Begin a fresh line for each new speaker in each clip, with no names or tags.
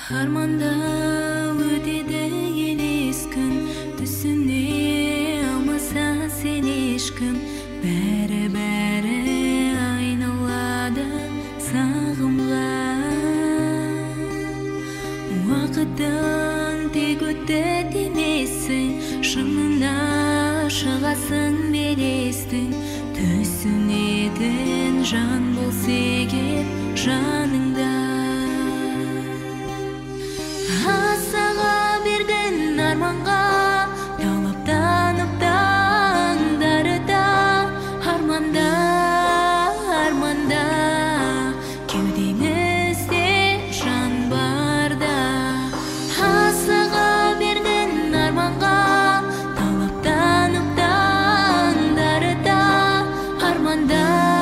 Арманда өтеді елес күн, түсіне алмаса сен ешкім. Бәрі айналады сағымға. Уақыттың тек өтті демесің, шыңына шығасың белестің. Түсінетін жан болса егер жаныңда. Асыға берген арманға талаптанып таңдары да. Арманда кеудеңізде жан барда. Асыға берген арманға талаптанып таңдары да. Арманда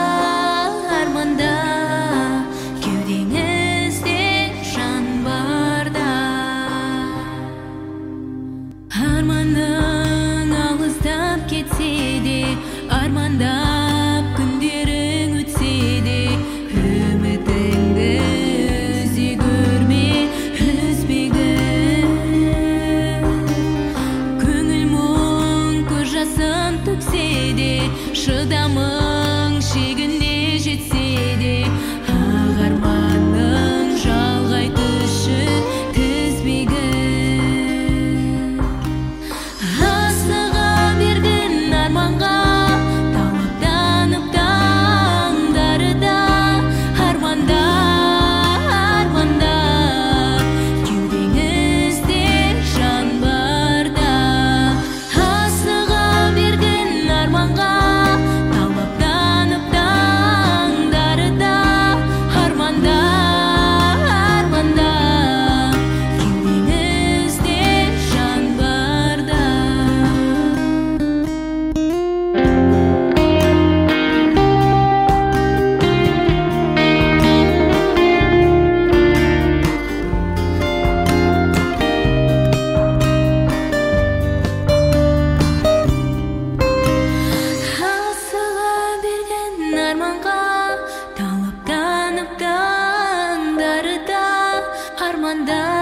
кеудеңізде жан барда. Арманың алыстап кетсе де, армандап күндерің өтсе де, үмітіңді үзе көрме, үзбегін. Көңіл мұң көз жасын төксе де, шыдамың шегіне жетсе де, ақ арманың жалғай түсшін тізбегін. Асыға берген арманға талаптанып таңдары да. Арманда кеудеңізде жан барда. Асыға берген арманға талаптанып таңдары да. Арманда кеудеңізде жан барда. Асыға берген арманға талаптанып таңдары да. Арманда